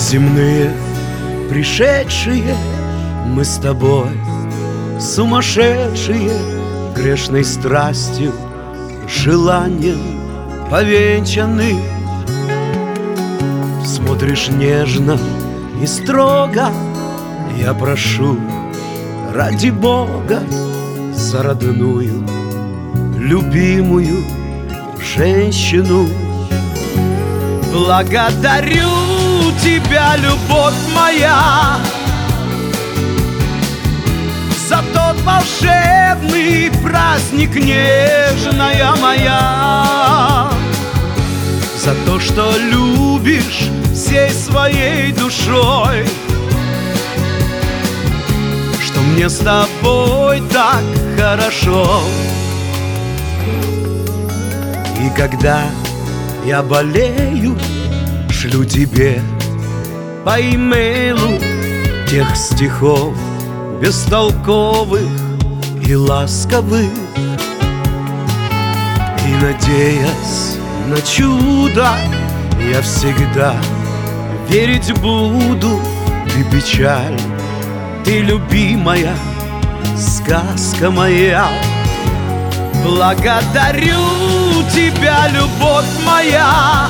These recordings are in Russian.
Неземные, пришедшие мы с тобой, сумасшедшие, грешной страстью, желанием повенчаны. Смотришь нежно и строго, я прошу, ради Бога, за родную, любимую женщину. Благодарю тебя, любовь моя, за тот волшебный праздник, нежная моя, за то, что любишь всей своей душой, что мне с тобой так хорошо. И когда я болею, шлю тебе по имейлу тех стихов бестолковых и ласковых. И, надеясь на чудо, я всегда верить буду. Ты печаль, ты любимая, сказка моя. Благодарю тебя, любовь моя,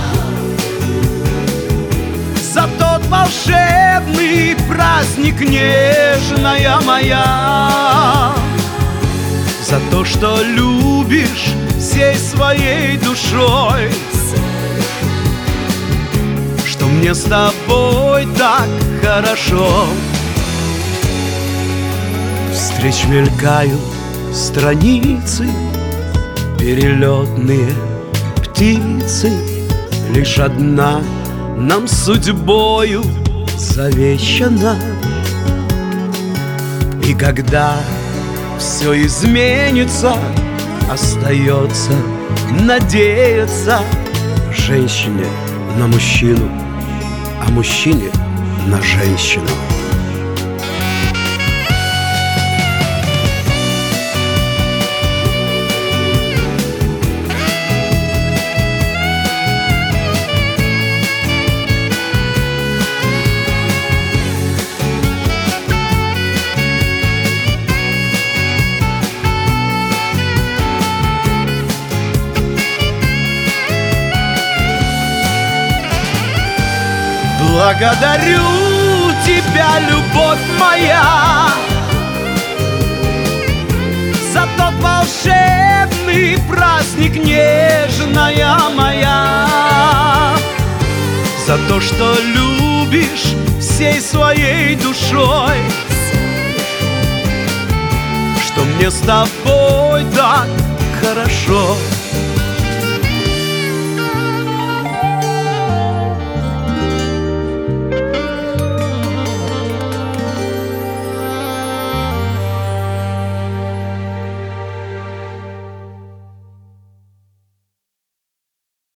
за тот волшебный праздник, нежная моя, за то, что любишь всей своей душой, что мне с тобой так хорошо. Встреч мелькают страницы, перелетные птицы, лишь одна нам судьбою завещана. И когда все изменится, остается надеяться женщине на мужчину, а мужчине на женщину. Благодарю тебя, любовь моя, за тот волшебный праздник, нежная моя, за то, что любишь всей своей душой, что мне с тобой так хорошо.